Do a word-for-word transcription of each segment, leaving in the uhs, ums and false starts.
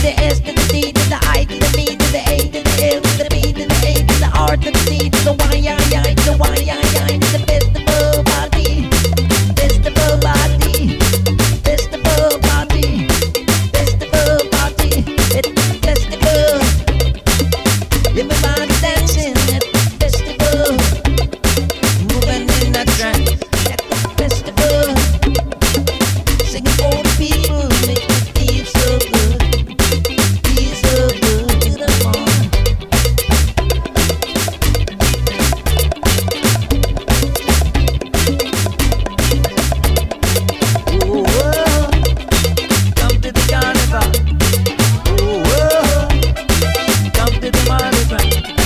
the S to the D to the I to the B to the A to the L to the B to the A to the R to the C to the Y, I, I to the Y, I, I to the festival party, festival party, festival party, festival party. It's a festival. Everybody dancing at the festival, moving in a trance at the festival, singing for the people, make it feel so good, feel so good to the morning. Oh, oh, come to the carnival. Oh, oh, come to the Mardi Gras.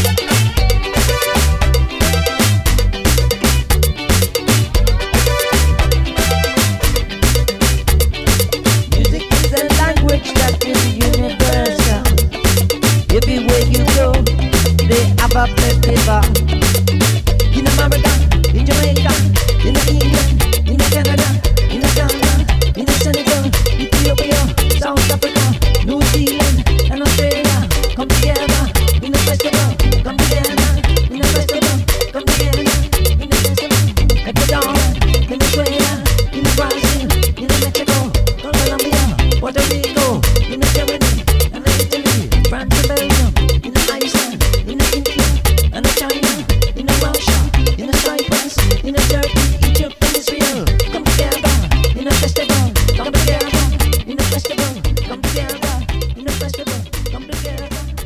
Music is a language that is universal. Everywhere you go, they have a festival. In America, in Jamaica, in England, in Canada, in Ghana, in Senegal, Ethiopia, South Africa, New Zealand, and Australia. Come together in a festival. Come together in a festival. Come together in a festival. Ecuador, Venezuela, in Brazil, in Mexico, Colombia, Puerto Rico, in Germany, and Italy, France and Belgium, in Iceland, in India, and China, in Russia, in Cyprus, in Turkey, Egypt, and Israel. Come together in a festival. Come together in a festival. Come together in a festival. Come together.